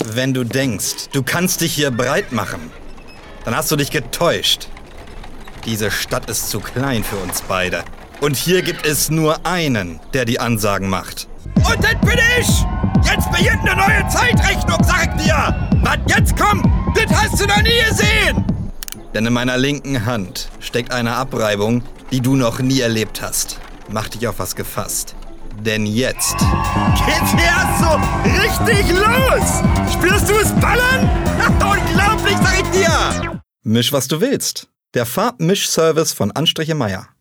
Wenn du denkst, du kannst dich hier breit machen, dann hast du dich getäuscht. Diese Stadt ist zu klein für uns beide. Und hier gibt es nur einen, der die Ansagen macht. Und das bin ich! Jetzt beginnt eine neue Zeitrechnung, sag ich dir! Was jetzt kommt, das hast du noch nie gesehen! Denn in meiner linken Hand steckt eine Abreibung, die du noch nie erlebt hast. Mach dich auf was gefasst. Denn jetzt geht's erst so richtig los! Spürst du es ballern? Unglaublich, sag ich dir! Misch, was du willst. Der Farbmischservice von Anstriche Meier.